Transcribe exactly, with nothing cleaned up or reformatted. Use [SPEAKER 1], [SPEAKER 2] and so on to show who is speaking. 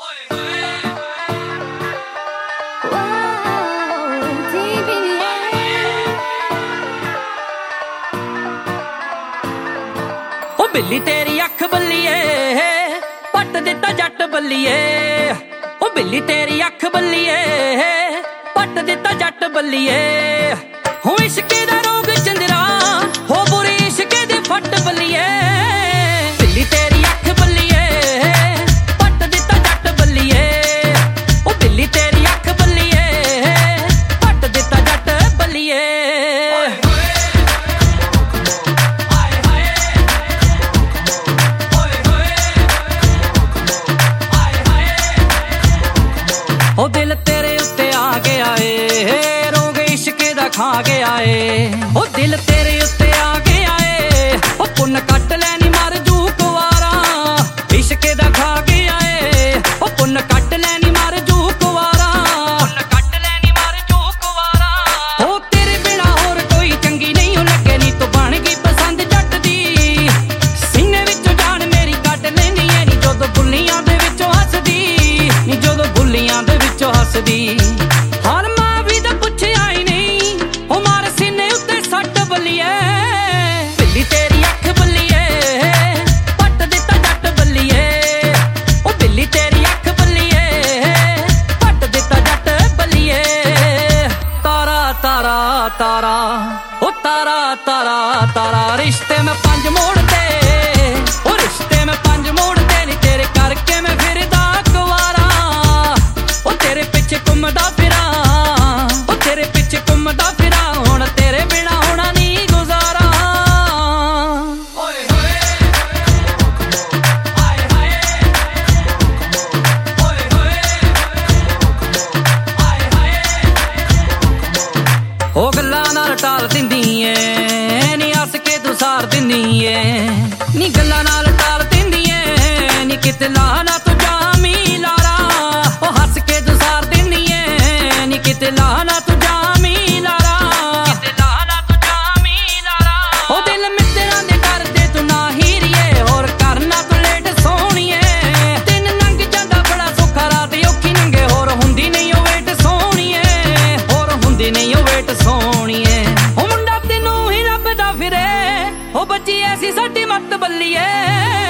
[SPEAKER 1] बिल्ली तेरी अख बल्लिए पट दिता जट बल्लिए। ओ बिल्ली तेरी अख बल्लिए पट दिता जट बल्लिए। हूं इश्के दा रोग चंदरा हो बुरी इश्के दे फट बल्लिए। बिल्ली तेरी अख बल्लिए पट दिता जट बल्लिए। ओ बिल्ली तेरी अख बल्लिए पट दिता जट बल्लिए। ओ दिल तेरे उत्ते आ गया ए रोग इश्के दा खा गया ए। ओ दिल तेरे उत्ते आ गया ए ओ पुन्न कट लैनी मर जू कुवारा इश्के दा खा गया ए। ओ पुन्न कट लैनी मर जू कुवारा पुन्न कट लैनी मर जू कुवारा। ओ तेरे बिना होर कोई चंगी नहीं हो लगे नी तू बन गई पसंद जट दी। सीने विचों जान मेरी कट लैनी ऐ नी जदों बुल्लियां दे विचों हसदी नी जदों बुल्लियां दे हसदी। हाल मां भी तो पुछया ही नहीं ओ मार सीने उत्ते सट बल्लिए। बिल्ली तेरी अख बल्लिए पट दिता जट बल्लिए। ओ बिल्ली तेरी अख बल्लिए पट दिता जट बल्लिए। तारा तारा तारा ओ तारा तारा तारा रिश्ते में पंज मोड़ते ओ रिश्ते में पंज मोड़ते नी तेरे करके मैं फिरदा कुवारा। ओ तेरे पिछे घुमदा फिरा ओ तेरे पिछे घुमदा फिरा हुण तेरे बिना होना नहीं गुजारा। ओए होए आए हाय ओए होए आए हाय। ओ गल्लां नाल टाल दिंदी ऐ नी हस के तू सार दिंदी ऐ नी गल्लां नाल टाल दिंदी ऐ नी किते ला ना तू जामी लारा। ओ हस के तू सार दिंदी ऐ नी किते ला ना तू जामी लारा किते ला ना तू जामी लारा। ओ दिल मित्तरां दे करदे तू ना हीरिए होर करना तू लेट सोहणीए। दिन लंघ जांदा बड़ा सौखा रात औखी लंघे होर हुंदी नहीं ओ वेट सोहणीए होर हुंदी नहीं ओ वेट सोहणीए। ओ मुंडा तैनूं ही लभदा फिरे ओ बच्ची ऐसी साडी मत बल्लीए।